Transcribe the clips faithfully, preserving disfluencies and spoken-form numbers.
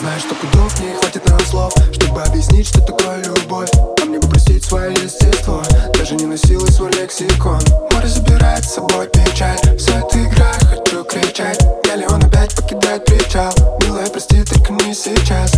Знаю, что пудов не хватит нам слов, чтобы объяснить, что такое любовь. А мне бы простить свое естество, даже не носила свой лексикон. Море забирает с собой печаль, все это игра, хочу кричать. Миллион опять покидает причал, милая, прости, только не сейчас.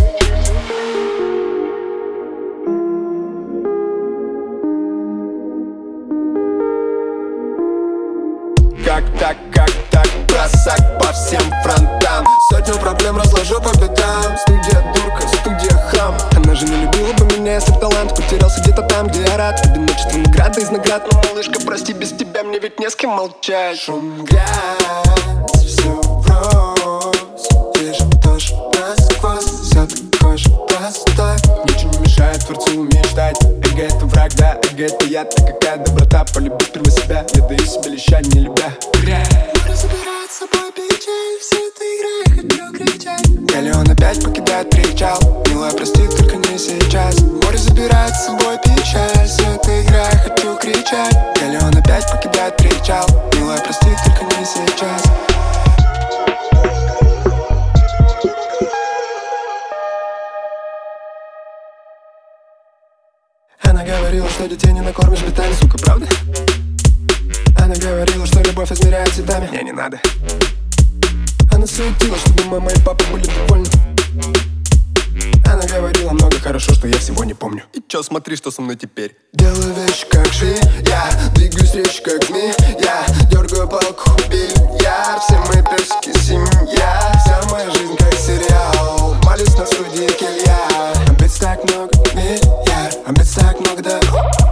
Как так, как так, бросать по всем фронтам. Сотню проблем разложу по бедам. Студия дурка, студия хам. Она же не любила бы меня, если б талант потерялся где-то там, где я рад. Одиночество награда из наград. Но, малышка, прости, без тебя мне ведь не с кем молчать. Шум, грязь, все врозь. Вижу дождь насквозь. Все такой же простой. Ничего не мешает творцу мечтать. Эго это враг, да, эго это яд. Ты какая доброта, полюби сперва себя. Я даю себе леща, не любя. Море забирает с собой печаль, все это игра, я хочу кричать. Миллион опять покидает причал, милая, прости, только не сейчас. Море забирает с собой печаль, все это игра, я хочу кричать. Миллион опять покидает причал, милая, прости, только не сейчас. Она говорила, что детей не накормишь битами, сука, правда? Она говорила, что любовь измеряет цветами. Мне не надо. Она суетила, чтобы мама и папа были довольны. Она говорила много хорошо, что я всего не помню. И чё, смотри, что со мной теперь. Делаю вещи как жизнь, я двигаюсь речь как змей. Я дергаю палку, бильярд. Все мои песики семья. Вся моя жизнь как сериал. Молюсь на студии келья. Амбиций так много, миллиард. Амбиций так много, да.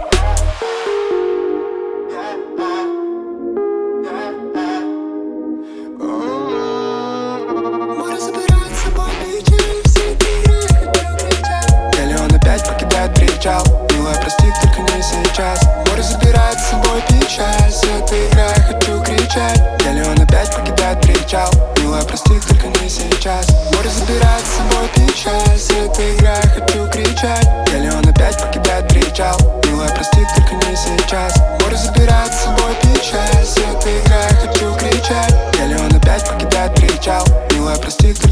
Милая, прости, только не сейчас. Море забирает с собой печаль, все это игра, я хочу кричать. Миллион опять покидает причал, милая, прости, только не сейчас. Море забирает с собой печаль, все это игра, я хочу кричать. Миллион опять покидает причал, милая, прости, только не сейчас. Море забирает с собой печаль, все это игра, я хочу кричать. Миллион опять покидает причал, милая, прости,